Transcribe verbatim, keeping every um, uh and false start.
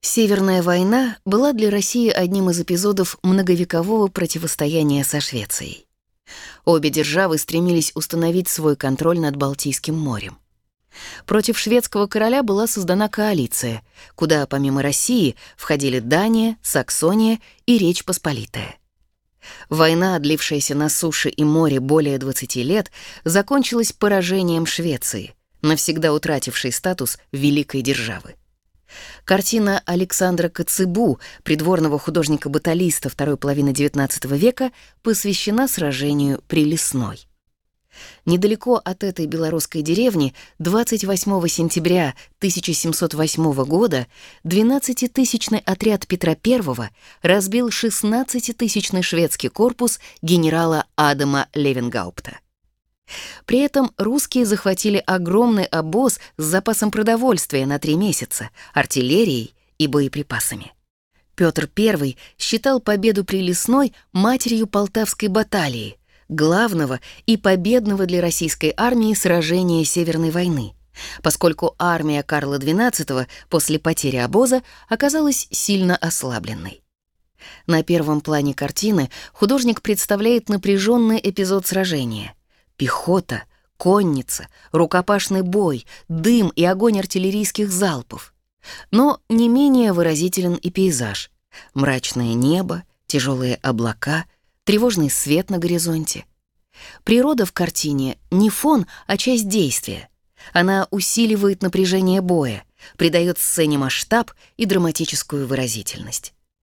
Северная война была для России одним из эпизодов многовекового противостояния со Швецией. Обе державы стремились установить свой контроль над Балтийским морем. Против шведского короля была создана коалиция, куда помимо России входили Дания, Саксония и Речь Посполитая. Война, длившаяся на суше и море более двадцати лет, закончилась поражением Швеции, навсегда утратившей статус великой державы. Картина Александра Коцыбу, придворного художника-баталиста второй половины девятнадцатого века, посвящена сражению при Лесной. Недалеко от этой белорусской деревни двадцать восьмого сентября тысяча семьсот восьмого года двенадцатитысячный отряд Петра Первого разбил шестнадцатитысячный шведский корпус генерала Адама Левенгаупта. При этом русские захватили огромный обоз с запасом продовольствия на три месяца, артиллерией и боеприпасами. Петр Первый считал победу при Лесной матерью Полтавской баталии, главного и победного для российской армии сражения Северной войны, поскольку армия Карла двенадцатого после потери обоза оказалась сильно ослабленной. На первом плане картины художник представляет напряженный эпизод сражения. Пехота, конница, рукопашный бой, дым и огонь артиллерийских залпов. Но не менее выразителен и пейзаж. Мрачное небо, тяжелые облака, тревожный свет на горизонте. Природа в картине не фон, а часть действия. Она усиливает напряжение боя, придает сцене масштаб и драматическую выразительность.